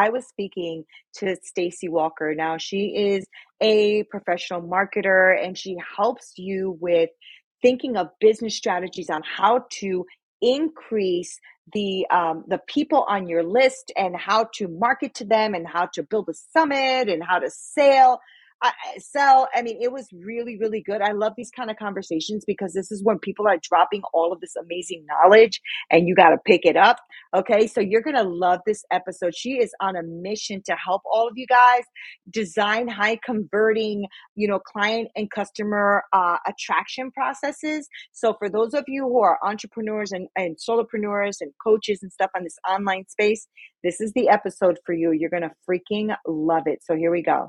I was speaking to Stacy Walker. Now, she is a professional marketer and she helps you with thinking of business strategies on how to increase the people on your list and how to market to them and how to build a summit and how to sell. I mean, it was really, really good. I love these kind of conversations because this is when people are dropping all of this amazing knowledge and you got to pick it up. Okay. So you're going to love this episode. She is on a mission to help all of you guys design high converting, client and customer attraction processes. So for those of you who are entrepreneurs and solopreneurs and coaches and stuff on this online space, this is the episode for you. You're going to freaking love it. So here we go.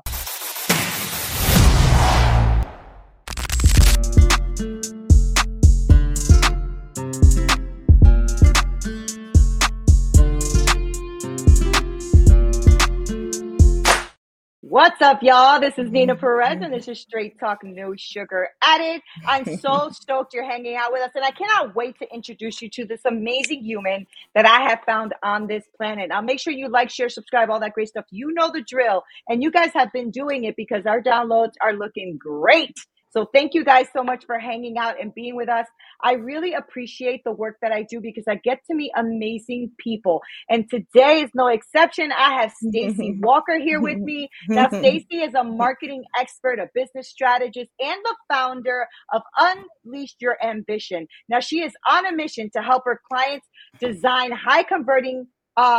What's up, y'all? This is Nina Perez, and this is Straight Talk, No Sugar Added. I'm so stoked you're hanging out with us, and I cannot wait to introduce you to this amazing human that I have found on this planet. Now, make sure you like, share, subscribe, all that great stuff. You know the drill, and you guys have been doing it because our downloads are looking great. So thank you guys so much for hanging out and being with us. I really appreciate the work that I do because I get to meet amazing people. And today is no exception. I have Stacy Walker here with me. Now, Stacy is a marketing expert, a business strategist, and the founder of Unleash Your Ambition. Now, she is on a mission to help her clients design high converting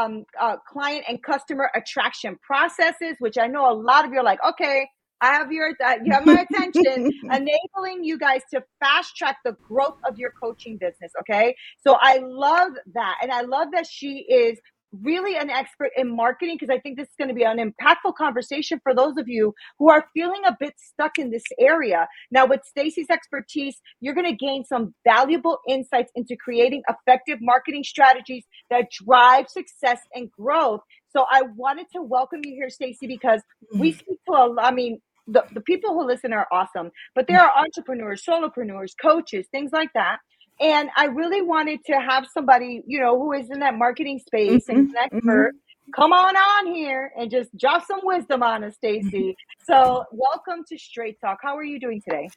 client and customer attraction processes, which I know a lot of you are like, okay, you have my attention, enabling you guys to fast track the growth of your coaching business. Okay. So I love that. And I love that she is really an expert in marketing because I think this is going to be an impactful conversation for those of you who are feeling a bit stuck in this area. Now, with Stacy's expertise, you're going to gain some valuable insights into creating effective marketing strategies that drive success and growth. So I wanted to welcome you here, Stacy, because we speak to the people who listen are awesome, but there are entrepreneurs, solopreneurs, coaches, things like that. And I really wanted to have somebody, who is in that marketing space and an expert come on here and just drop some wisdom on us, Stacy. So welcome to Straight Talk. How are you doing today?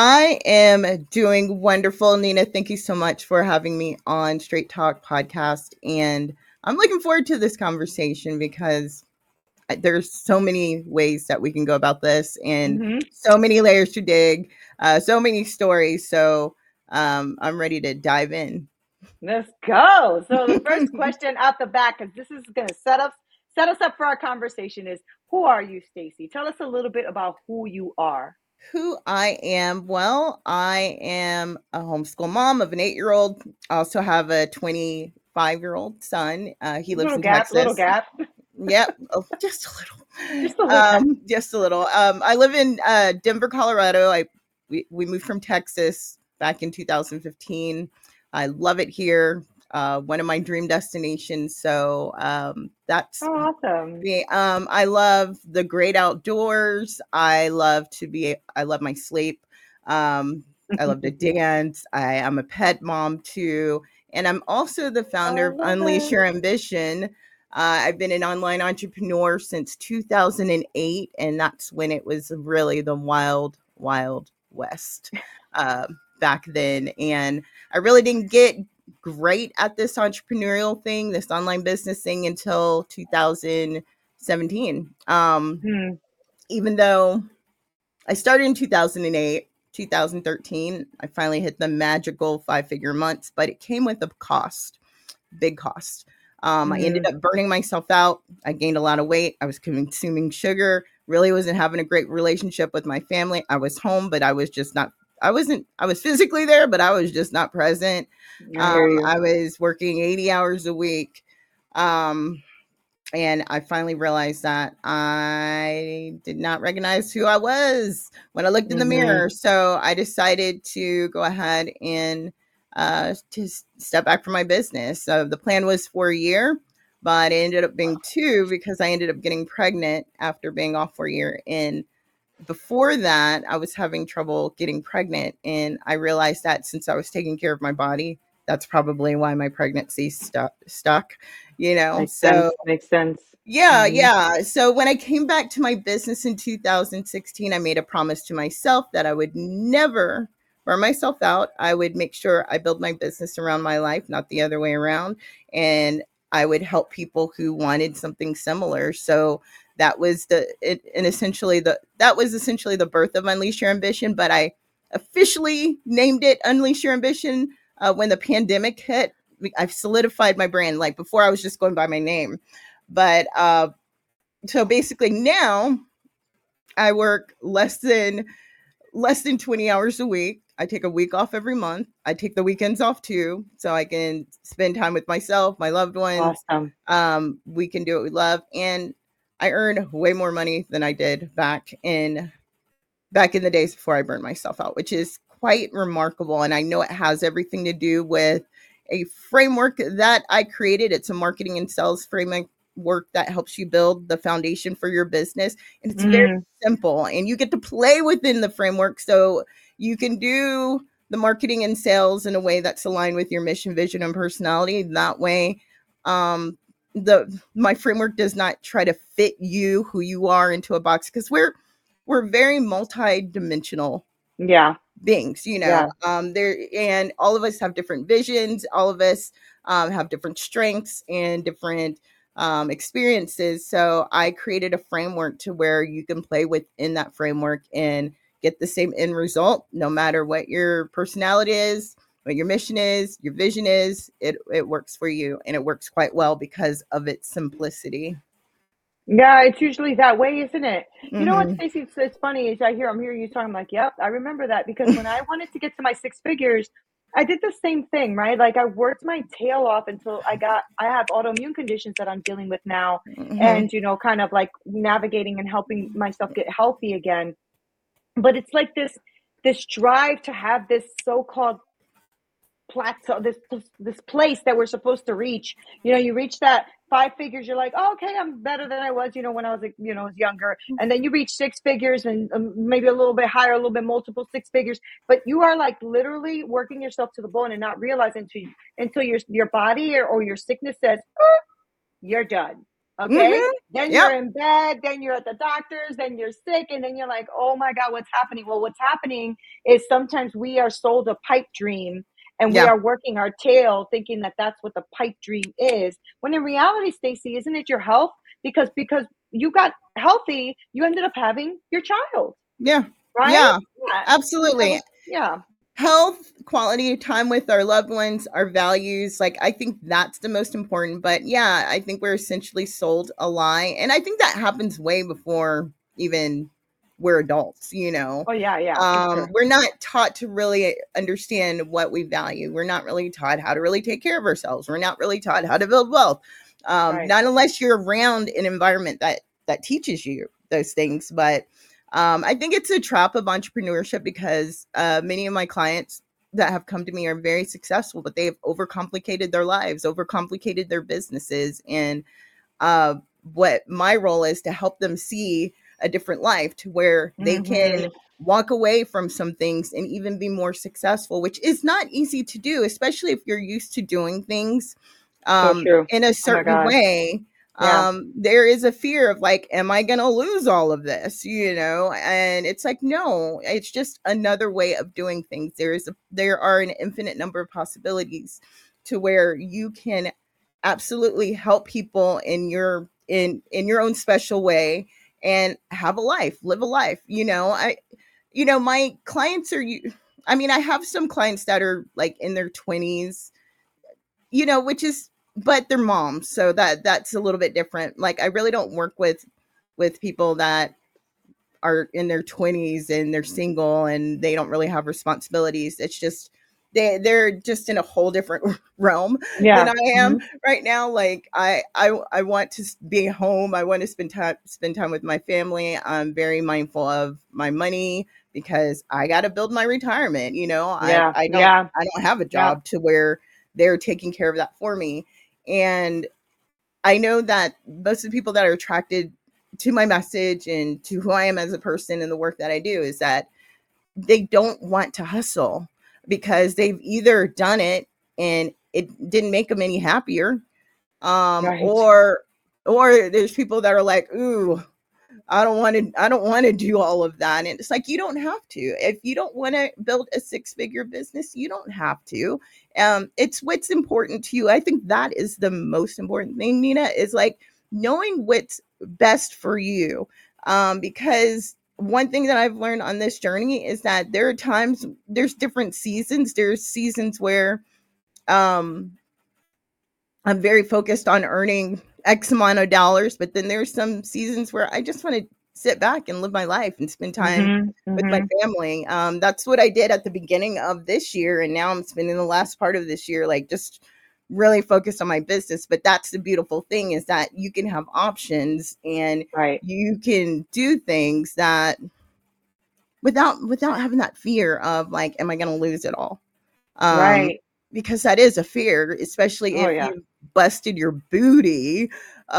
I am doing wonderful, Nina. Thank you so much for having me on Straight Talk podcast. And I'm looking forward to this conversation because there's so many ways that we can go about this and so many layers to dig, so many stories. So I'm ready to dive in. Let's go. So the first question out the back, because this is going to set us up for our conversation, is who are you, Stacy? Tell us a little bit about who you are. Who I am? Well, I am a homeschool mom of an 8-year-old. I also have a 25-year-old son. He lives in Texas. Little gap. Yep. Oh, just a little. Just a little. I live in Denver, Colorado. We moved from Texas back in 2015. I love it here. One of my dream destinations. So that's awesome. I love the great outdoors. I love my sleep. I love to dance. I am a pet mom too. And I'm also the founder of Unleash Your Ambition. I've been an online entrepreneur since 2008, and that's when it was really the wild, wild west back then. And I really didn't get great at this entrepreneurial thing, this online business thing, until 2017. Even though I started in 2008, 2013, I finally hit the magical 5-figure months, but it came with a cost, big cost. I ended up burning myself out. I gained a lot of weight. I was consuming sugar, really wasn't having a great relationship with my family. I was home, but I was physically there, but I was just not present. I was working 80 hours a week. And I finally realized that I did not recognize who I was when I looked in the mirror. So I decided to go ahead and to step back from my business. So the plan was for a year, but it ended up being 2 because I ended up getting pregnant after being off for a year. And before that, I was having trouble getting pregnant. And I realized that since I was taking care of my body, that's probably why my pregnancy stuck, Makes sense. Yeah, Mhm. yeah. So when I came back to my business in 2016, I made a promise to myself that I would never burn myself out. I would make sure I build my business around my life, not the other way around. And I would help people who wanted something similar. So that was that was essentially the birth of Unleash Your Ambition. But I officially named it Unleash Your Ambition when the pandemic hit. I've solidified my brand. Like before, I was just going by my name, but so basically now I work less than 20 hours a week. I take a week off every month. I take the weekends off too, so I can spend time with myself, my loved ones. Awesome. We can do what we love, and I earn way more money than I did back in the days before I burned myself out, which is quite remarkable. And I know it has everything to do with a framework that I created. It's a marketing and sales framework that helps you build the foundation for your business. And it's very Mm, simple. And you get to play within the framework. So you can do the marketing and sales in a way that's aligned with your mission, vision, and personality. That way, my framework does not try to fit you who you are into a box, because we're very multi-dimensional yeah. beings, Yeah. there, and all of us have different visions. All of us have different strengths and different experiences. So I created a framework to where you can play within that framework and get the same end result, no matter what your personality is, what your mission is, your vision is. It works for you, and it works quite well because of its simplicity. Yeah, it's usually that way, isn't it? You know what, Hmm. Stacey? It's funny is I'm hearing you talking. I'm like, yep, I remember that because when I wanted to get to my six figures, I did the same thing, right? Like I worked my tail off until I have autoimmune conditions that I'm dealing with now, Hmm. and kind of like navigating and helping myself get healthy again. But it's like this drive to have this so-called plateau, this place that we're supposed to reach. You reach that five figures, you're like, oh, okay, I'm better than I was, when I was like, was younger. And then you reach six figures and maybe a little bit higher, a little bit multiple six figures. But you are like literally working yourself to the bone and not realizing until your body or your sickness says, "Oh, you're done." Okay. Hmm. Then you're Yep. in bed, then you're at the doctor's, then you're sick, and then you're like, oh my God, what's happening? Well, what's happening is sometimes we are sold a pipe dream and we Yeah. are working our tail thinking that that's what the pipe dream is. When in reality, Stacey, isn't it your health? Because you got healthy, you ended up having your child, Yeah. right? Yeah. Yeah. Absolutely. Yeah. Health, quality of time with our loved ones, our values, like I think that's the most important. But yeah, I think we're essentially sold a lie. And I think that happens way before even we're adults. Oh, yeah. Yeah, for sure. We're not taught to really understand what we value. We're not really taught how to really take care of ourselves. We're not really taught how to build wealth. Right. Not unless you're around an environment that teaches you those things. But I think it's a trap of entrepreneurship because many of my clients that have come to me are very successful, but they've overcomplicated their lives, overcomplicated their businesses. And uh, what my role is to help them see a different life to where they can Mm-hmm. walk away from some things and even be more successful, which is not easy to do, especially if you're used to doing things So true. in a Oh my certain God. way. Yeah. There is a fear of like, am I going to lose all of this? And it's like, no, it's just another way of doing things. There are an infinite number of possibilities to where you can absolutely help people in your own special way and have a life, live a life. My clients I mean, I have some clients that are like in their 20s, which is, but they're moms, so that's a little bit different. Like I really don't work with people that are in their 20s and they're single and they don't really have responsibilities. It's just they're just in a whole different realm than Yeah. I am Hmm. right now. Like I want to be home. I want to spend time with my family. I'm very mindful of my money because I got to build my retirement. I Yeah. I don't Yeah. I don't have a Yeah. job to where they're taking care of that for me. And I know that most of the people that are attracted to my message and to who I am as a person and the work that I do is that they don't want to hustle because they've either done it and it didn't make them any happier, Right. or Or there's people that are like, ooh, I don't want to do all of that. And it's like, you don't have to. If you don't want to build a six-figure business, you don't have to. It's what's important to you. I think that is the most important thing, Nina, is like knowing what's best for you. Because one thing that I've learned on this journey is that there are times, there's different seasons. There's seasons where um I'm very focused on earning X amount of dollars, but then there's some seasons where I just want to sit back and live my life and spend time Mhm. with my Mhm. family. That's what I did at the beginning of this year, and now I'm spending the last part of this year like just really focused on my business. But that's the beautiful thing, is that you can have options and Right. you can do things that without having that fear of like, am I going to lose it all? um, Right. because that is a fear, especially Oh if yeah. you busted your booty,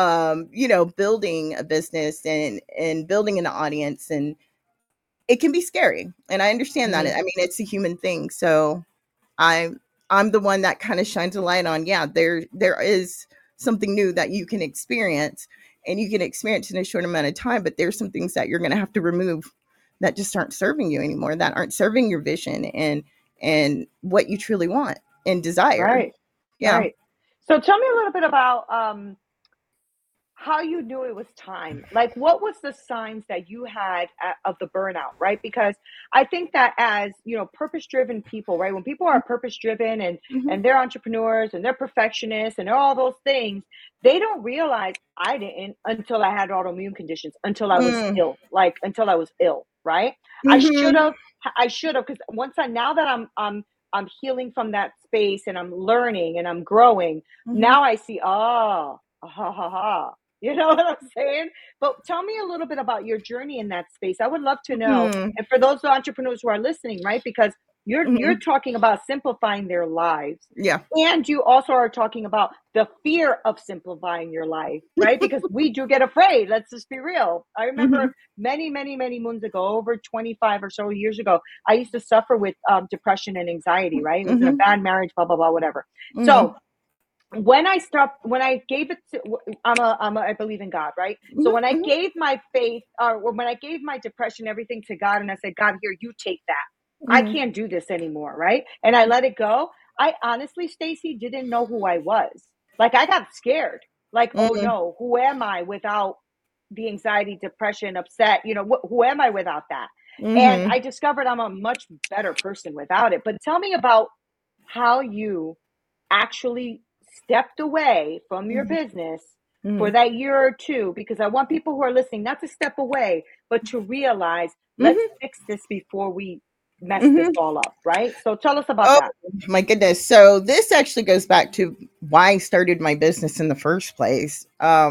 building a business and building an audience, and it can be scary. And I understand that. Mhm. I mean, it's a human thing. So I'm I'm the one that kind of shines a light on. Yeah, there is something new that you can experience, and you can experience in a short amount of time. But there's some things that you're going to have to remove that just aren't serving you anymore, that aren't serving your vision and what you truly want and desire. Right. Yeah. Right. So tell me a little bit about how you knew it was time. Like, what was the signs that you had of the burnout, right? Because I think that as, purpose driven people, right? When people are purpose driven Hmm. and they're entrepreneurs and they're perfectionists and they're all those things, they don't realize, I didn't, until I had autoimmune conditions, until I was Mm. ill, like until I was ill, right? I should Hmm. have I should have, because now that I'm healing from that space and I'm learning and I'm growing, Hmm. now I see, oh, ha ha ha. You know what I'm saying? But tell me a little bit about your journey in that space. I would love to know. Hmm. And for those entrepreneurs who are listening, right? Because you're Hmm. talking about simplifying their lives. Yeah. And you also are talking about the fear of simplifying your life, right? Because we do get afraid. Let's just be real. I remember Hmm. many, many, many moons ago, over 25 or so years ago, I used to suffer with depression and anxiety, right? It was in a Hmm. bad marriage, blah, blah, blah, whatever. So Hmm. when I gave it to, I believe in God, right? So when I Hmm. gave my faith, or when I gave my depression, everything to God, and I said, God, here, you take that. I Hmm. can't do this anymore, right? And I let it go. I honestly, Stacy, didn't know who I was. Like, I got scared. Like, oh Hmm. no, who am I without the anxiety, depression, upset? Who am I without that? And Hmm. I discovered I'm a much better person without it. But tell me about how you actually stepped away from your Hmm. business Hmm. for that year or two, because I want people who are listening not to step away, but to realize, let's Hmm. fix this before we mess this Hmm. all up, right? So tell us about Oh that. my goodness. So this actually goes back to why I started my business in the first place.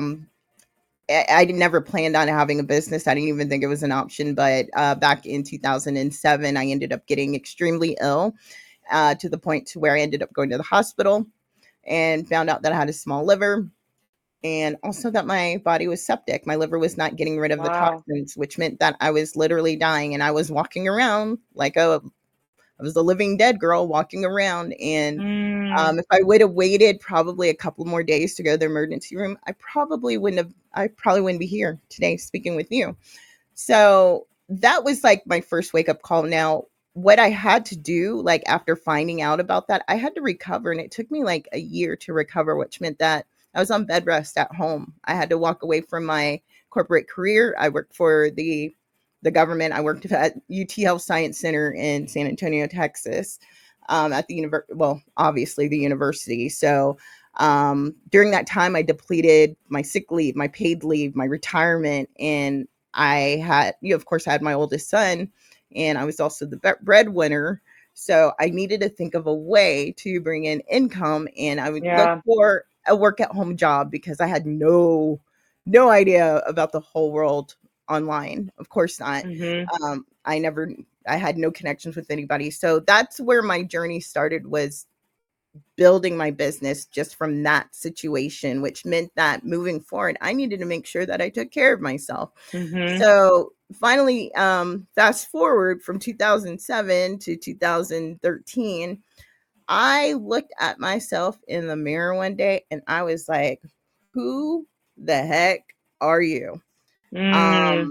I never planned on having a business. I didn't even think it was an option. But back in 2007, I ended up getting extremely ill, to the point to where I ended up going to the hospital and found out that I had a small liver, and also that my body was septic. My liver was not getting rid of the Wow. toxins, which meant that I was literally dying, and I was walking around like I was a living dead girl walking around. And Mm, if I would have waited probably a couple more days to go to the emergency room, I probably wouldn't be here today speaking with you. So that was like my first wake up call. Now, what I had to do, like after finding out about that, I had to recover, and it took me like a year to recover, which meant that I was on bed rest at home. I had to walk away from my corporate career. I worked for the government. I worked at UT Health Science Center in San Antonio, Texas, at the well, obviously the university. So during that time, I depleted my sick leave, my paid leave, my retirement, and I had, of course, I had my oldest son, and I was also the breadwinner. So I needed to think of a way to bring in income, and I would look yeah. for a work at home job because I had no idea about the whole world online. Of course not. Mm-hmm. I never, I had no connections with anybody. So that's where my journey started, was building my business just from that situation, which meant that moving forward, I needed to make sure that I took care of myself. Mm-hmm. So finally, fast forward from 2007 to 2013, I looked at myself in the mirror one day and I was like, who the heck are you? Mm. Um,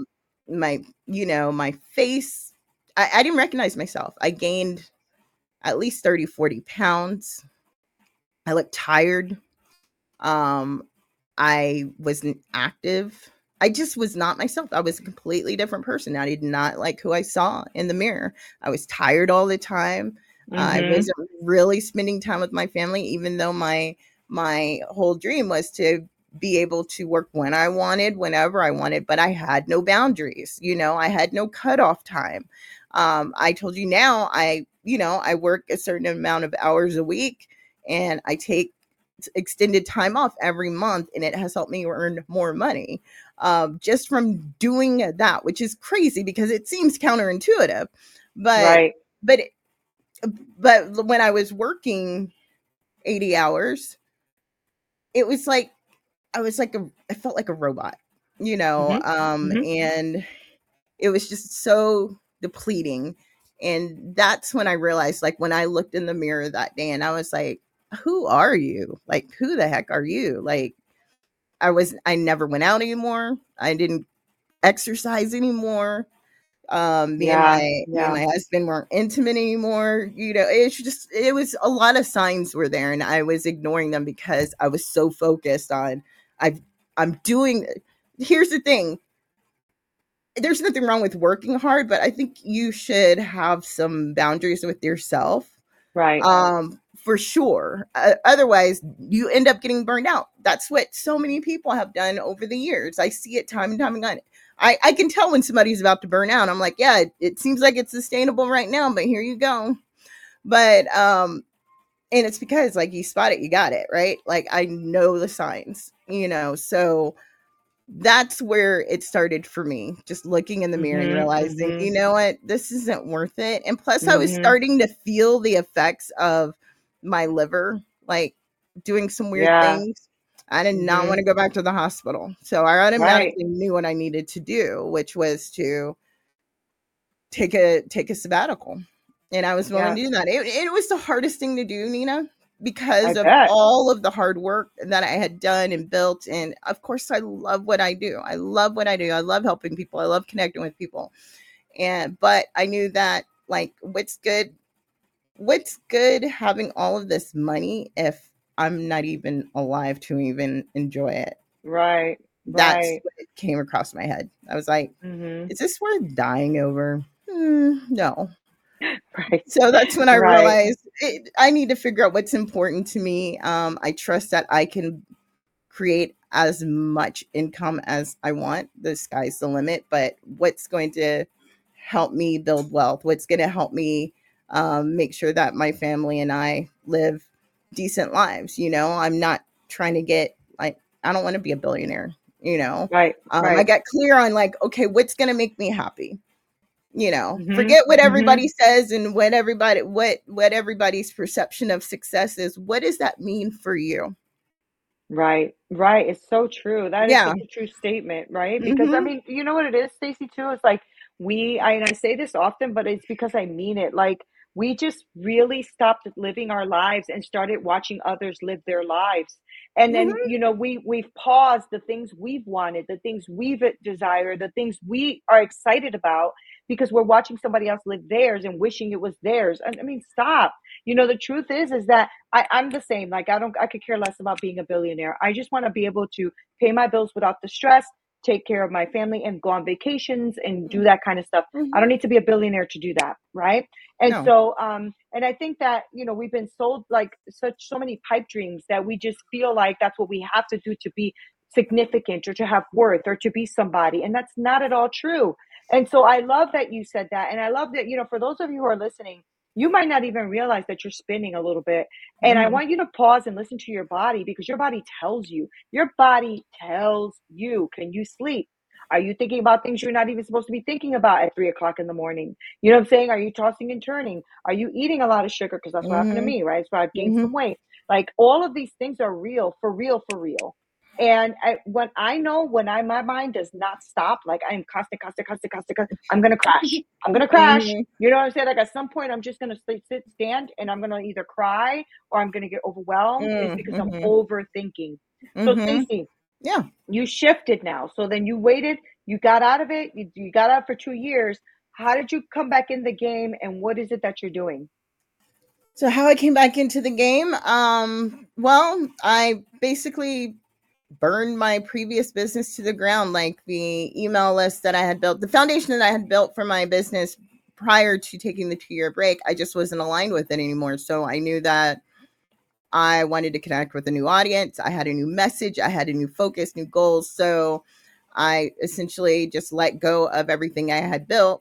my face, I didn't recognize myself. I gained at least 30, 40 pounds. I looked tired. Um, I wasn't active. I just was not myself. I was a completely different person. I did not like who I saw in the mirror. I was tired all the time. I Mhm. wasn't really spending time with my family, even though my whole dream was to be able to work when I wanted, whenever I wanted, but I had no boundaries. I had no cutoff time. I told you now, I work a certain amount of hours a week, and I take extended time off every month, and it has helped me earn more money just from doing that, which is crazy because it seems counterintuitive. but Right. but but when I was working 80 hours, it was like I felt like a robot, Mhm. Mhm. and it was just so depleting. And that's when I realized, like, when I looked in the mirror that day, and I was like, who are you? Like, who the heck are you? Like, I never went out anymore. I didn't exercise anymore. Yeah. Me and Yeah. my husband weren't intimate anymore. It was a lot of signs were there, and I was ignoring them because I was so focused on I've I'm doing. Here's the thing: there's nothing wrong with working hard, but I think you should have some boundaries with yourself. Right. For sure. Otherwise, you end up getting burned out. That's what so many people have done over the years. I see it time and time again. I can tell when somebody's about to burn out. I'm like, yeah, it seems like it's sustainable right now, but here you go. But and it's because, like, you spot it, you got it, right? Like, I know the signs, so that's where it started for me, just looking in the mirror and Mhm. realizing, you Mhm. know what, this isn't worth it. And plus, I was Mhm. starting to feel the effects of my liver, like, doing some weird Yeah. things. I did not want Mhm. to go back to the hospital. So I Right. automatically knew what I needed to do, which was to take a sabbatical. And I was willing Yeah. to do that. It was the hardest thing to do, Nina, I because of bet. all of the hard work that I had done and built. And of course, I love what I do. I love what I do. I love helping people. I love connecting with people. But I knew that, like, what's good having all of this money if I'm not even alive to even enjoy it? Right. That's Right. what came across my head. I was like, Mhm. is this worth dying over? No. Right. So that's when I Right. realized I need to figure out what's important to me. I trust that I can create as much income as I want. The sky's the limit, but what's going to help me build wealth? What's going to help me make sure that my family and I live decent lives? I'm not trying to get, like, I don't want to be a billionaire. Right. I Right. got clear on, like, okay, what's going to make me happy? Mhm. Forget what everybody Mhm. says and what everybody's perception of success is. What does that mean for you? Right, right. It's so true. That is Yeah. such a true statement, right? Because I Mhm. mean, you know what it is, Stacey, too? It's like and I say this often, but it's because I mean it. Like, we just really stopped living our lives and started watching others live their lives. And then, Mhm. we've paused the things we've wanted, the things we've desired, the things we are excited about because we're watching somebody else live theirs and wishing it was theirs. I mean, stop. The truth is that I'm the same. Like, I could care less about being a billionaire. I just want to be able to pay my bills without the stress, take care of my family and go on vacations and do that kind of stuff. I don't Mhm. need to be a billionaire to do that, right? And No. so and I think that, we've been sold like so many pipe dreams that we just feel like that's what we have to do to be significant or to have worth or to be somebody, and that's not at all true. And so I love that you said that, and I love that, for those of you who are listening, you might not even realize that you're spinning a little bit. And I Mhm. want you to pause and listen to your body because your body tells you. Your body tells you. Can you sleep? Are you thinking about things you're not even supposed to be thinking about at 3 o'clock in the morning? You know what I'm saying? Are you tossing and turning? Are you eating a lot of sugar? Because that's what happened to Mhm. me, right? So I've gained some Mhm. weight. Like, all of these things are real, for real, for real. And when I know when my mind does not stop, like I am constant, constant, constant, constant, I'm gonna crash. I'm gonna crash. Mhm. You know what I'm saying? Like, at some point, I'm just gonna sit, stand, and I'm gonna either cry or I'm gonna get overwhelmed. Is because I'm Mhm. overthinking. So, Mhm. Stacey, Yeah. You shifted now. So then you waited, you got out of it, you got out for 2 years. How did you come back in the game, and what is it that you're doing? So how I came back into the game, well, I basically burned my previous business to the ground, like the email list that I had built, the foundation that I had built for my business prior to taking the 2 year break. I just wasn't aligned with it anymore. So I knew that I wanted to connect with a new audience. I had a new message. I had a new focus, new goals. So I essentially just let go of everything I had built,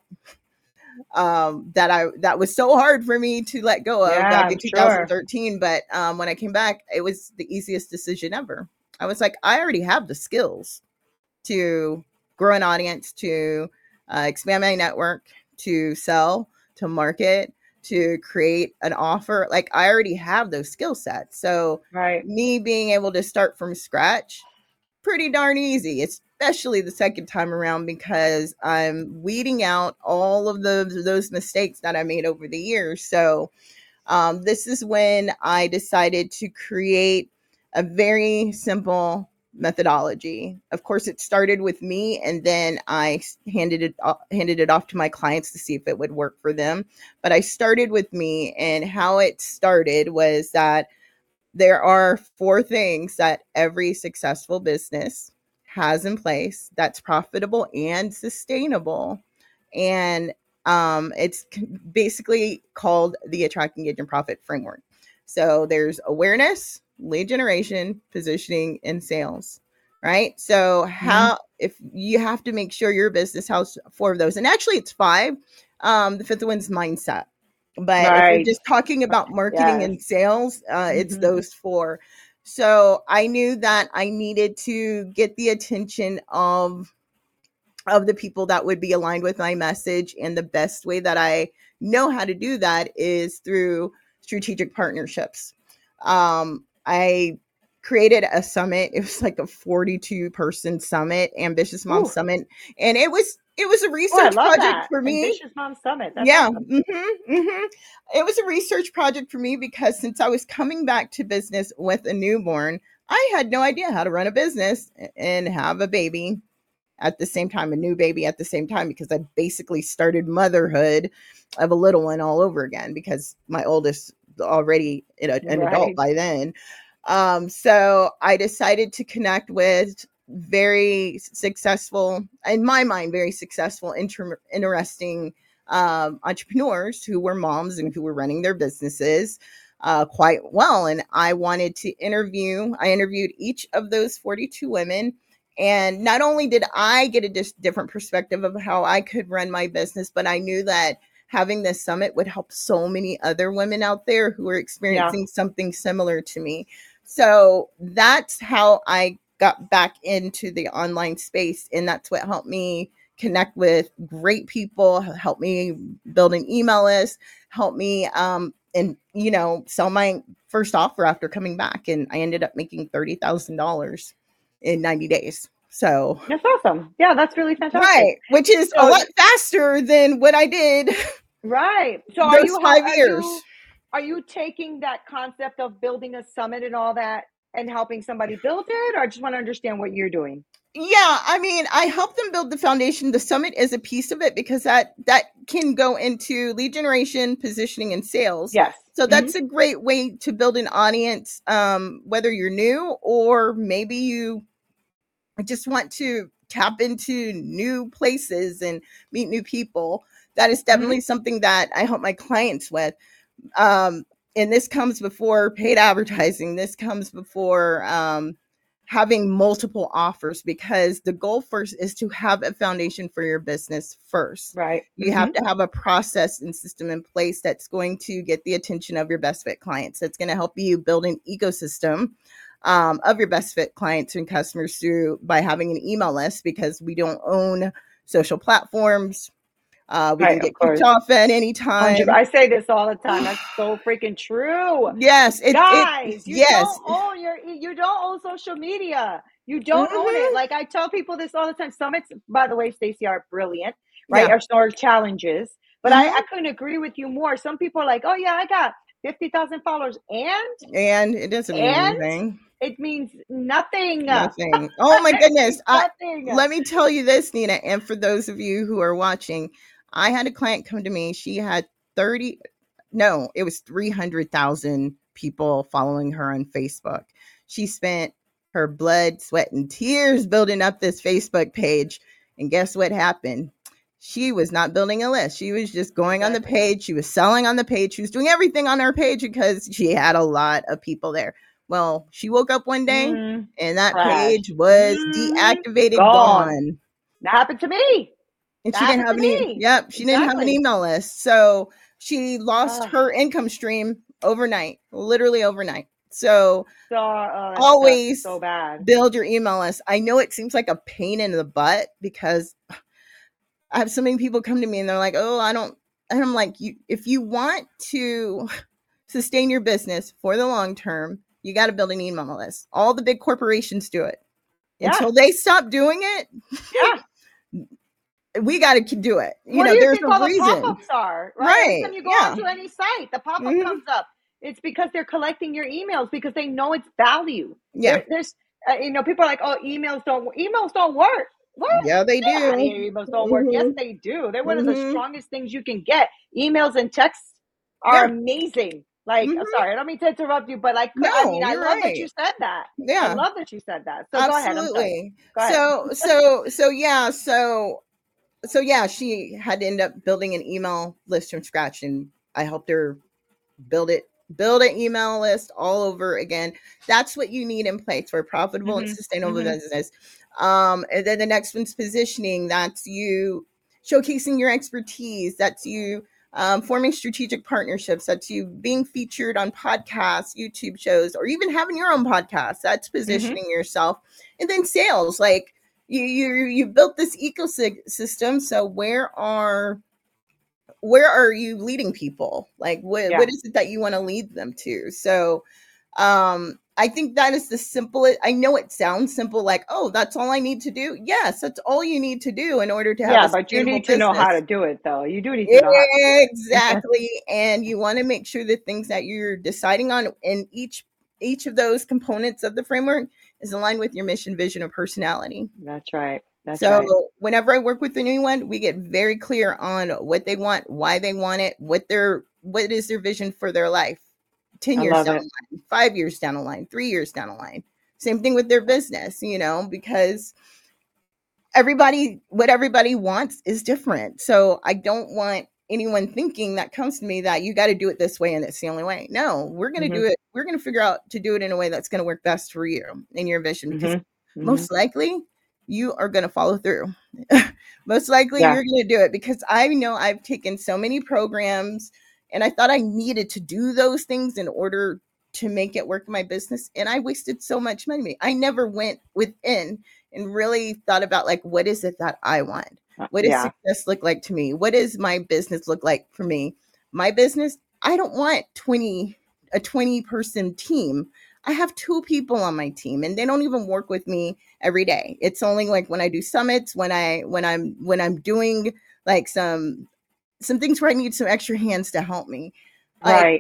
that was so hard for me to let go of Yeah, back I'm in sure. 2013. But when I came back, it was the easiest decision ever. I was like, I already have the skills to grow an audience, to expand my network, to sell, to market, to create an offer. Like, I already have those skill sets. So Right. me being able to start from scratch, pretty darn easy, especially the second time around, because I'm weeding out all of those mistakes that I made over the years. So this is when I decided to create a very simple methodology. Of course, it started with me, and then I handed it off to my clients to see if it would work for them. But I started with me, and how it started was that there are four things that every successful business has in place that's profitable and sustainable. And it's basically called the Attract, Engage, and Profit framework. So there's awareness, lead generation, positioning, and sales. Right. So Mm-hmm. how, if you have to make sure your business has four of those, and actually it's five. The fifth one's mindset. But if we're Right. just talking about marketing Yes. and sales, it's Mm-hmm. those four. So I knew that I needed to get the attention of the people that would be aligned with my message. And the best way that I know how to do that is through strategic partnerships. I created a summit. It was like a 42-person summit, Ambitious Mom Ooh. Summit. And it was a Oh, I research love project that. for me. Ambitious Mom Summit. That's Yeah. awesome. It was a research project for me because since I was coming back to business with a newborn, I had no idea how to run a business and have a baby at the same time, a new baby at the same time, because I basically started motherhood of a little one all over again because my oldest already an adult Right. by then. So I decided to connect with very successful, in my mind, very successful, interesting entrepreneurs who were moms and who were running their businesses quite well. And I wanted to I interviewed each of those 42 women. And not only did I get a different perspective of how I could run my business, but I knew that having this summit would help so many other women out there who are Yeah. experiencing something similar to me. So that's how I got back into the online space. And that's what helped me connect with great people, help me build an email list, help me and sell my first offer after coming back. And I ended up making $30,000 in 90 days. So, That's awesome. Yeah, that's really fantastic. right, which is a So, lot faster than what I did right. So are those you how 5 years. are you taking that concept of building a summit and all that and helping somebody build it, or I just want to understand what you're doing? Yeah, I mean, I help them build the foundation. The summit is a piece of it because that can go into lead generation, positioning, and sales. Yes. So Hmm. that's a great way to build an audience, whether you're new or maybe you just want to tap into new places and meet new people. That is Hmm. definitely something that I help my clients with. Um, and this comes before paid advertising. This comes before having multiple offers, because the goal first is to have a foundation for your business first. Right. You Hmm. have to have a process and system in place that's going to get the attention of your best fit clients. That's going to help you build an ecosystem of your best fit clients and customers through by having an email list, because we don't own social platforms. We can Right. Of get kicked course. off at any 100. time. I say this all the time. That's so freaking true. Yes, it Guys, yes. you don't own social media. You don't own it. Mhm. Like I tell people this all the time. Summits, by the way, Stacey, are brilliant, right? Yeah. Are challenges. But I Mhm. couldn't agree with you more. Some people are like, oh yeah, I got 50,000 followers And it doesn't mean and anything. It means nothing. Nothing. Oh my It goodness. means nothing. Let me tell you this, Nina, and for those of you who are watching, I had a client come to me. She had 30, no, it was 300,000 people following her on Facebook. She spent her blood, sweat, and tears building up this Facebook page. And guess what happened? She was not building a list. She was just going on the page. She was selling on the page. She was doing everything on her page because she had a lot of people there. Well, she woke up one day and that Crash. page was deactivated, Gone. gone. That happened to me. And That she didn't happened have to any, me. yep, she didn't have an Exactly. email list. So she lost her income stream overnight, literally overnight. So That always sucks so bad. build your email list. I know it seems like a pain in the butt because I have so many people come to me and they're like, oh, I don't, and I'm like, if you want to sustain your business for the long term, you got to build an email list. All the big corporations do it. Yeah. Until they stop doing it, Yeah. we got to do it. You What know, do you there's think a all the reason. pop-ups are? Right? Every Right. time you go Yeah. onto any site, the pop-up comes up. It's because they're collecting your emails because they know it's value. Yeah. There's, people are like, oh, emails don't work. What? Yeah, they do. Emails don't work. Yes, they do. They're one of the strongest things you can get. Emails and texts are amazing. Like, sorry, I don't mean to interrupt you, but like, no, I mean, I you're love right. that you said that. Yeah. I love that you said that. So absolutely. Go ahead. So yeah, she had to end up building an email list from scratch, and I helped her build an email list all over again. That's what you need in place for a profitable and sustainable business. And then the next one's positioning. That's you showcasing your expertise. That's you forming strategic partnerships. That's you being featured on podcasts, YouTube shows, or even having your own podcast. That's positioning yourself. And then sales, like you built this ecosystem. So where are you leading people? Like what is it that you want to lead them to? So I think that is the simplest. I know it sounds simple, like, oh, that's all I need to do. Yes, that's all you need to do in order to have a but you need business. To know how to do it, though. You do need to know how to do it. Exactly. And you want to make sure the things that you're deciding on in each of those components of the framework is aligned with your mission, vision, or personality. That's right. Whenever I work with anyone, we get very clear on what they want, why they want it, what is their vision for their life. 10 years down the line, 5 years down the line, 3 years down the line. Same thing with their business, because what everybody wants is different. So I don't want anyone thinking that comes to me that you got to do it this way and it's the only way. No, we're going to do it. We're going to figure out to do it in a way that's going to work best for you and your vision, because most likely you are going to follow through. Most likely you're going to do it, because I know I've taken so many programs and I thought I needed to do those things in order to make it work in my business. And I wasted so much money. I never went within and really thought about, like, what is it that I want? What does success look like to me? What does my business look like for me? My business, I don't want a 20 person team. I have 2 people on my team and they don't even work with me every day. It's only like when I do summits, when I'm doing like some things where I need some extra hands to help me. Right.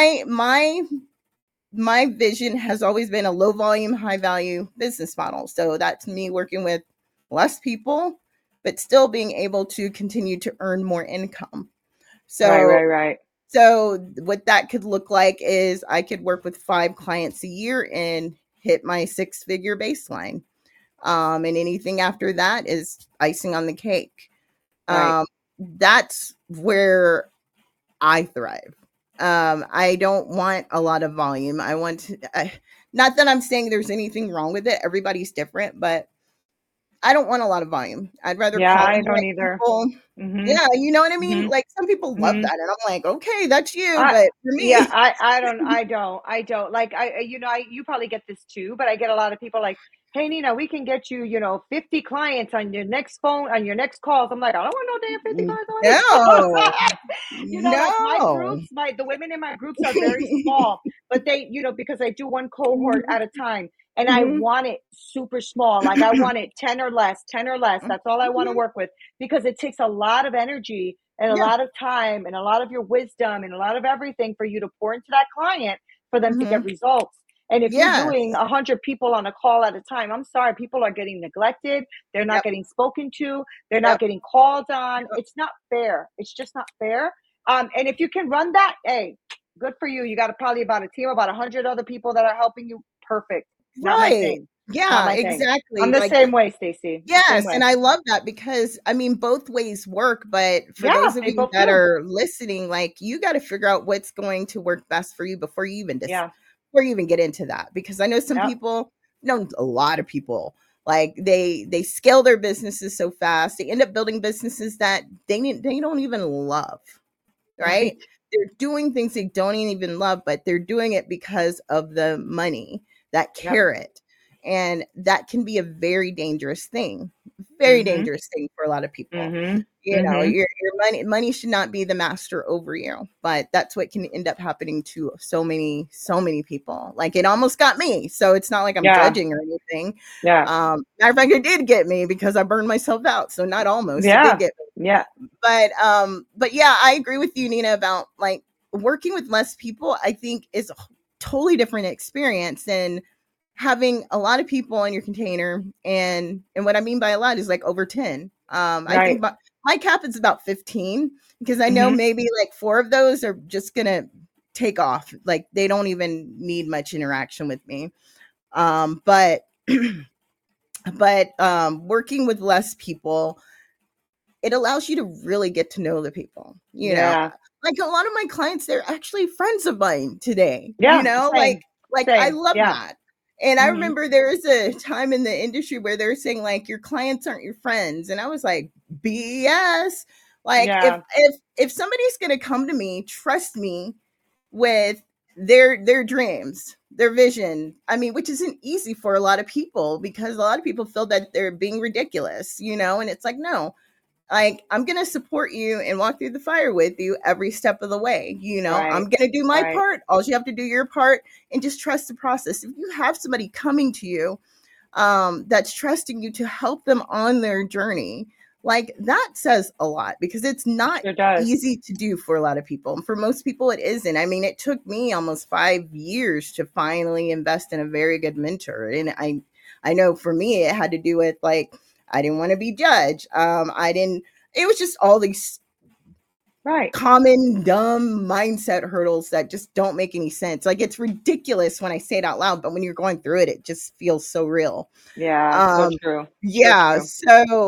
My vision has always been a low volume, high value business model. So that's me working with less people, but still being able to continue to earn more income. So, right. So what that could look like is I could work with 5 clients a year and hit my 6-figure baseline. And anything after that is icing on the cake. Right. That's where I thrive. I don't want a lot of volume. I want to, not that I'm saying there's anything wrong with it. Everybody's different, but I don't want a lot of volume. I'd rather call I don't either. Yeah, you know what I mean? Like, some people love that, and I'm like, okay, that's you, but for me, I don't. Like, you probably get this too, but I get a lot of people like, hey, Nina, we can get you, 50 clients on your next calls. I'm like, I don't want no damn 50 clients on like my groups, the women in my groups are very small, but they, because I do one cohort at a time. And I want it super small. Like, I want it 10 or less. That's all I want to work with, because it takes a lot of energy and a lot of time and a lot of your wisdom and a lot of everything for you to pour into that client for them to get results. And if you're doing Yes. 100 people on a call at a time, I'm sorry, people are getting neglected. They're not Yep. getting spoken to. They're not Yep. getting called on. Yep. It's not fair. It's just not fair. And if you can run that, hey, good for you. You got probably about a team, about 100 other people that are helping you. Perfect. Not my Right. thing. Not Yeah, my thing. I'm exactly. the Like, same way, Stacey. Same yes, and way. I love that because I mean both ways work, but for Yeah, those of they you both that do. are listening, like you got to figure out what's going to work best for you before you even Yeah. before you even get into that. Because I know some Yep. people, no, a lot of people, like they scale their businesses so fast, they end up building businesses that they don't even love, right? Right. They're doing things they don't even love, but they're doing it because of the money, that Yep. carrot. And that can be a very Mhm. dangerous thing for a lot of people. Mhm. You know, Mhm. your money should not be the master over you, but that's what can end up happening to so many people. Like it almost got me. So it's not like I'm Yeah. judging or anything. Yeah. Matter of fact, it did get me because I burned myself out. So not almost, it did Yeah. get Yeah. but yeah, I agree with you, Nina, about like working with less people. I think is a totally different experience than having a lot of people in your container. And what I mean by a lot is like over 10. I think Right. my cap is about 15 because I know Mhm. maybe like 4 of those are just gonna take off. Like they don't even need much interaction with me. But working with less people, it allows you to really get to know the people, you know? Yeah. Like a lot of my clients, they're actually friends of mine today, you Yeah. know? Same. Like I Same. love Yeah. that. And I Mhm. remember there was a time in the industry where they're saying like your clients aren't your friends. And I was like, BS. Like Yeah. if somebody's gonna come to me, trust me with their dreams, their vision. I mean, which isn't easy for a lot of people because a lot of people feel that they're being ridiculous, you know, and it's like, no, like I'm gonna support you and walk through the fire with you every step of the way. You know, I'm Right. gonna do my Right. part. All you have to do your part and just trust the process. If you have somebody coming to you that's trusting you to help them on their journey, like that says a lot because it's not Sure does. easy to do for a lot of people. And for most people, it isn't. I mean, it took me almost 5 years to finally invest in a very good mentor. And I know for me, it had to do with like, I didn't want to be judged. It was just all these Right. common dumb mindset hurdles that just don't make any sense. Like it's ridiculous when I say it out loud, but when you're going through it, it just feels so real. Yeah. So Um, true. So yeah. true.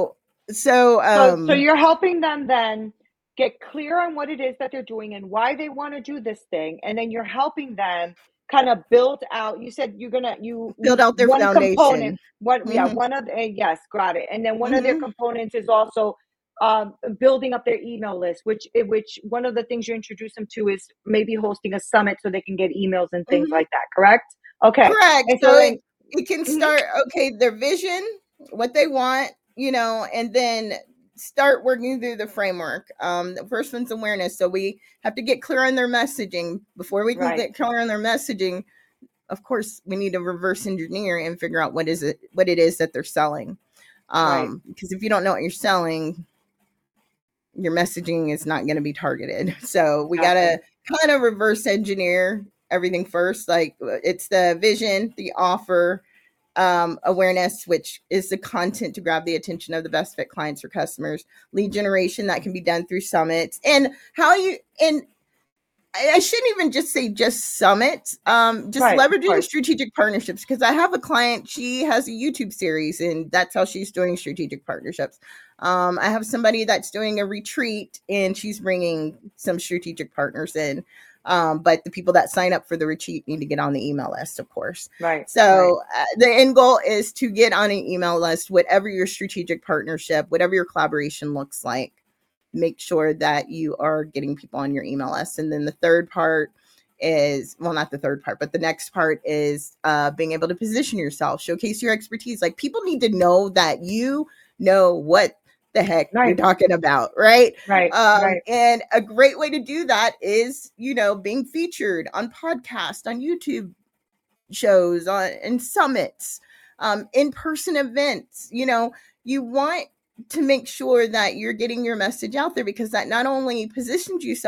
So So you're helping them then get clear on what it is that they're doing and why they want to do this thing, and then you're helping them kind of build out. You said you're gonna build you out their one component. foundation. One, yeah, Hmm. one of yes, got it. And then one of their Hmm. components is also building up their email list, which one of the things you introduce them to is maybe hosting a summit so they can get emails and things Hmm. like that. Correct? Okay. Correct. And So so then, it can mhm, start, okay, their vision, what they want, you know, and then start working through the framework. The first one's awareness. So we have to get clear on their messaging. Before we can right, get clear on their messaging, of course, we need to reverse engineer and figure out what it is that they're selling. right, Because if you don't know what you're selling, your messaging is not going to be targeted. So we got exactly. to kind of reverse engineer everything first. Like it's the vision, the offer, awareness, which is the content to grab the attention of the best fit clients or customers, lead generation that can be done through summits, and how you and I shouldn't even just say just summits. Just Right, of leveraging course. strategic partnerships because I have a client. She has a YouTube series, and that's how she's doing strategic partnerships. I have somebody that's doing a retreat, and she's bringing some strategic partners in. But the people that sign up for the retreat need to get on the email list, of course. Right, right. So the end goal is to get on an email list, whatever your strategic partnership, whatever your collaboration looks like, make sure that you are getting people on your email list. And then the third part is, well, not the third part, but the next part is being able to position yourself, showcase your expertise. Like people need to know that you know what the heck you're Right, talking about, right? right, right. And a great way to do that is, you know, being featured on podcasts, on YouTube shows, on and summits, in-person events. You know, you want to make sure that you're getting your message out there because that not only positions yourself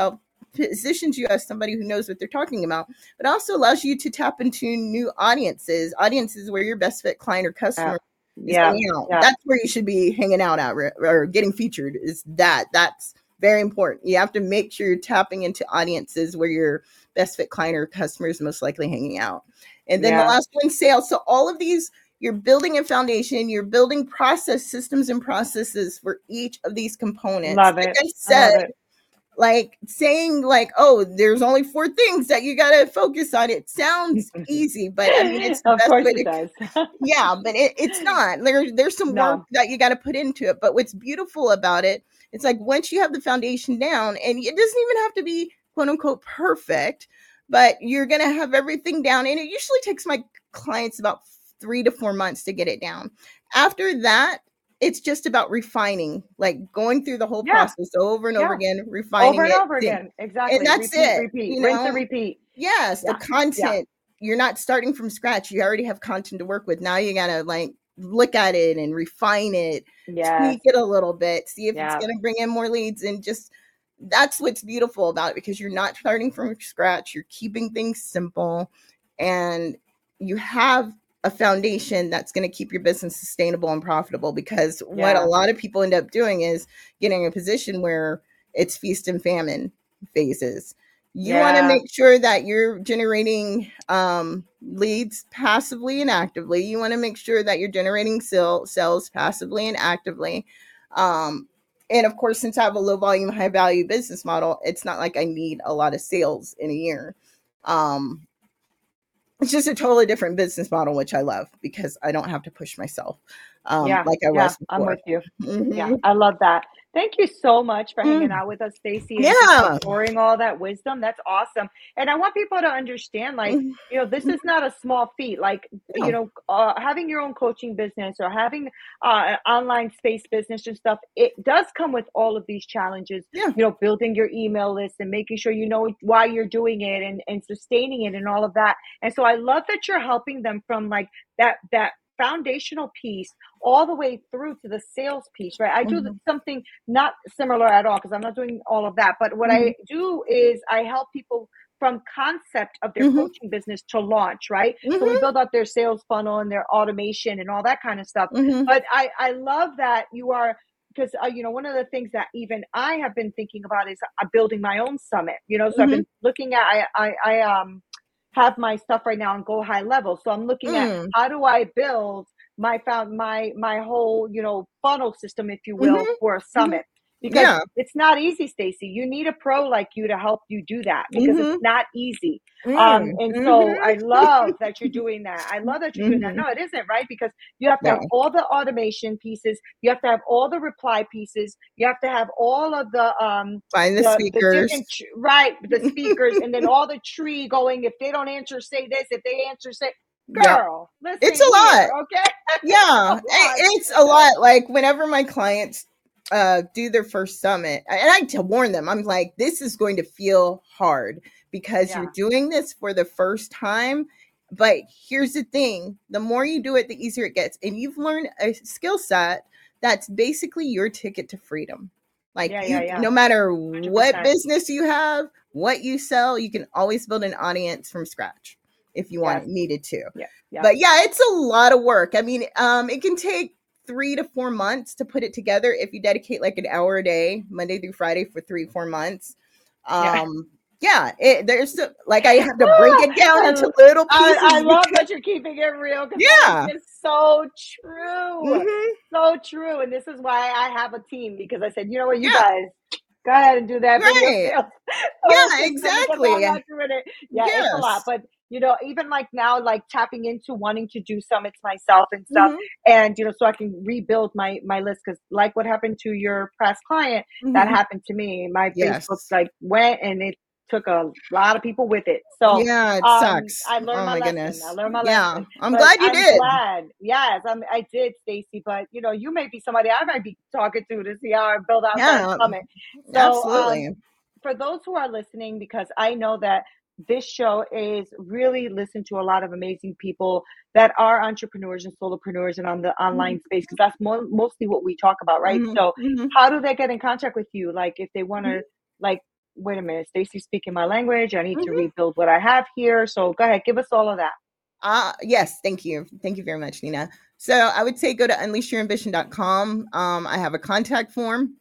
positions you as somebody who knows what they're talking about, but also allows you to tap into new audiences where your best fit client or Yeah. customer is Yeah. hanging out. Yeah. That's where you should be hanging out at, or getting featured. Is that's very important. You have to make sure you're tapping into audiences where your best fit client or customer is most likely hanging out. And then the Yeah. last one, sales. So all of these, you're building a foundation, you're building process systems and processes for each of these components. Love Like it. I I love said, it. like saying like, oh, there's only 4 things that you got to focus on. It sounds easy, but I mean, it's the Of best course way it to, does. yeah, but it's not. There's some work No. that you got to put into it. But what's beautiful about it, it's like once you have the foundation down, and it doesn't even have to be quote unquote perfect, but you're going to have everything down. And it usually takes my clients about 3 to 4 months to get it down. After that, it's just about refining, like going through the whole Yeah. process over and over Yeah. again, Over refining and it. over again. And Exactly. that's Repeat, it, repeat, you rinse and know? repeat. Yes, the Yeah. Yeah. content, you're not starting from scratch. You already have content to work with. Now you got to like look at it and refine it, Yes. tweak it a little bit, see if it's Yeah. going to bring in more leads. And just that's what's beautiful about it, because you're not starting from scratch. You're keeping things simple, and you have a foundation that's going to keep your business sustainable and profitable. Because what a Yeah. lot of people end up doing is getting in a position where it's feast and famine phases. You want to Yeah. make sure that you're generating leads passively and actively. You want to make sure that you're generating sales passively and actively. And of course, since I have a low volume, high value business model, it's not like I need a lot of sales in a year. Um, it's just a totally different business model, which I love because I don't have to push myself Yeah. like I Yeah. was I'm before. with you. Yeah. Mm-hmm. I love that. Thank you so much for hanging Mm. out with us, Stacy, and just for Yeah. pouring all that wisdom. That's awesome. And I want people to understand, like, Mm-hmm. this is not a small feat. Like, No. having your own coaching business or having an online space business and stuff, it does come with all of these challenges, Yeah. building your email list and making sure you know why you're doing it and sustaining it and all of that. And so I love that you're helping them from like that foundational piece all the way through to the sales piece, right? I do Mm-hmm. something not similar at all because I'm not doing all of that. But what Mm-hmm. I do is I help people from concept of their Mm-hmm. coaching business to launch, right? So we Mm-hmm. build out their sales funnel and their automation and all that kind of stuff. Mm-hmm. But I love that you are, because one of the things that even I have been thinking about is building my own summit. So I've Mm-hmm. been looking at I have my stuff right now on Go High Level. So I'm looking at Mm. how do I build my whole funnel system, if you will, Mm-hmm. for a Mm-hmm. summit, because Yeah. it's not easy, Stacy. You need a pro like you to help you do that because it's Mm-hmm. not easy. Mm. And so I Mm-hmm. love that you're doing that. I love that you're doing that. Mm-hmm. No, it isn't, right? Because you have to No. have all the automation pieces, you have to have all the reply pieces, you have to have all of Find the the speakers. different right, the speakers, and then all the tree going, if they don't answer, say this, if they answer, say, Yep. girl, It's listen a lot. here, okay? It's a Yeah. lot. It's a lot. Like whenever my clients do their first summit, and I to warn them, I'm like, this is going to feel hard because you're Yeah. doing this for the first time. But here's the thing, the more you do it, the easier it gets. And you've learned a skill set that's basically your ticket to freedom. Like Yeah. no matter what 100%. business you have, what you sell, you can always build an audience from scratch if you Yes. needed to. Yeah. Yeah. But yeah, it's a lot of work. I mean, it can take 3 to 4 months to put it together if you dedicate like an hour a day, Monday through Friday for 3-4 months. Yeah. Yeah, like I have to break it down into little I pieces love because that you're keeping it real because that is yeah. just so true. Hmm. So true. And this is why I have a team, because I said, you know what, you Yeah, guys go ahead and do that video right. sales Yeah, system because I'm exactly. not doing it. Yeah, it's a lot. Yes. But even like now, like tapping into wanting to do summits myself and stuff, Hmm. and so I can rebuild my list, because like what happened to your past client, that Hmm. happened to me. My Facebook Yes. like went, and it took a lot of people with it. So Yeah, it sucks. I learned Oh my my lesson. I goodness. learned my Yeah, lesson. I'm But glad you I'm did. glad. Yes, I did, Stacy. But you may be somebody I might be talking to see how I build out that Yeah, summit. So absolutely. for those who are listening, because I know that this show is really listened to a lot of amazing people that are entrepreneurs and solopreneurs and on the Mhm. online space, because that's mostly what we talk about, right? Mhm. So Mhm. how do they get in contact with you? Like if they want Mhm. to, like, wait a minute, Stacy's speaking my language. I need to Mhm. rebuild what I have here. So go ahead, give us all of that. Yes, thank you. Thank you very much, Nina. So I would say go to unleashyourambition.com. I have a contact form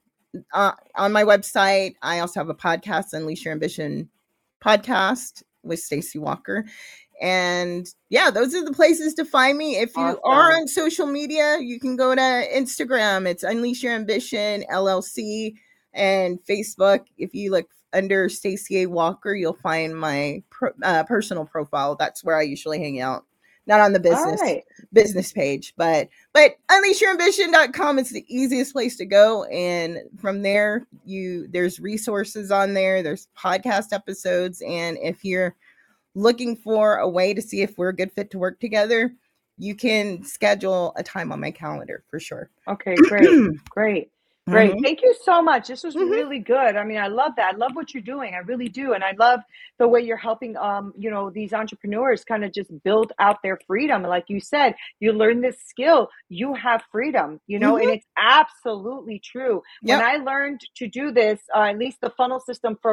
on my website. I also have a podcast, Unleash Your Ambition podcast with Stacy Walker. And yeah, those are the places to find me. If you are Awesome. on social media, you can go to Instagram. It's Unleash Your Ambition LLC, and Facebook. If you look under Stacy A. Walker, you'll find my personal profile. That's where I usually hang out. Not on the All right. business page, but unleashyourambition.com is the easiest place to go, and from there there's resources on there, there's podcast episodes, and if you're looking for a way to see if we're a good fit to work together, you can schedule a time on my calendar for sure. Okay, great. Great. Great. Mhm. Thank you so much. This was Mhm. really good. I mean, I love that. I love what you're doing. I really do. And I love the way you're helping these entrepreneurs kind of just build out their freedom. Like you said, you learn this skill, you have freedom, and Mhm. it's absolutely true. When Yep. I learned to do this, at least the funnel system for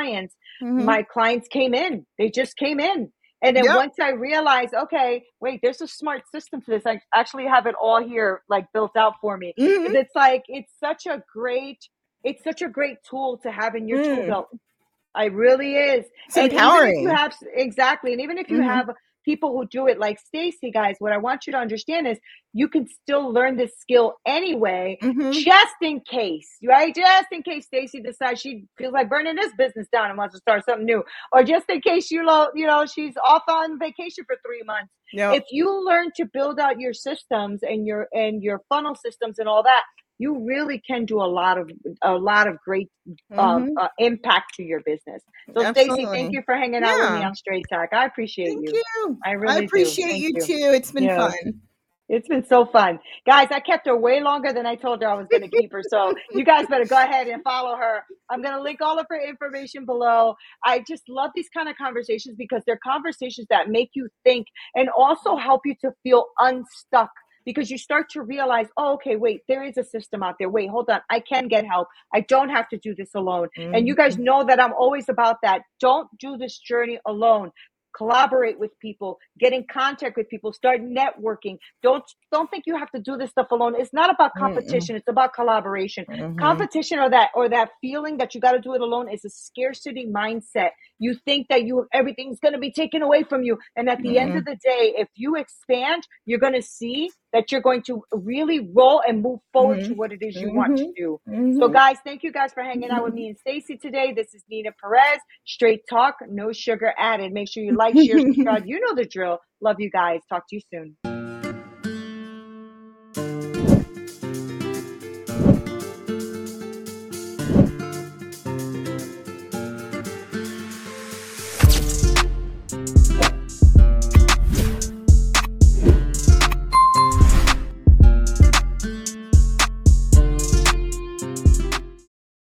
Mhm. my clients came in. They just came in. And then Yep. once I realized, okay, wait, there's a smart system to this. I actually have it all here, like built out for me. Mhm. It's like it's such a great tool to have in your tool Mm. belt. It really is. It's And even if you empowering. have exactly, and even if you Mhm. have people who do it like Stacy, guys, what I want you to understand is you can still learn this skill anyway, Mhm. just in case, right? Just in case Stacy decides she feels like burning this business down and wants to start something new, or just in case she's off on vacation for 3 months. Yep. If you learn to build out your systems and your funnel systems and all that, you really can do a lot of great Mhm. impact to your business. So, Stacy, thank Absolutely. you for hanging out with me Yeah. on Straight Talk. I appreciate Thank you. you. I I really do. appreciate Thank you you. too. It's been Yeah, fun. it's been so fun. Guys, I kept her way longer than I told her I was going to keep her. So, you guys better go ahead and follow her. I'm going to link all of her information below. I just love these kind of conversations because they're conversations that make you think and also help you to feel unstuck, because you start to realize, oh, okay, wait, there is a system out there. Wait, hold on. I can get help. I don't have to do this alone. And you guys Mhm. know that I'm always about that. Don't do this journey alone. Collaborate with people, get in contact with people, start networking. Don't think you have to do this stuff alone. It's not about Mm-mm. competition, it's about collaboration. Mhm. Competition or that feeling that you got to do it alone is a scarcity mindset. You think that everything's going to be taken away from you, and at the end of Mm-mm. the day, if you expand, you're going to see that you're going to really roll and move forward to Mhm. what it is you want to Mhm. do. So, Mhm. guys, thank you guys for hanging out with me and Stacy today. This is Nina Perez. Straight talk, no sugar added. Make sure you like, share, subscribe. You know the drill. Love you guys. Talk to you soon.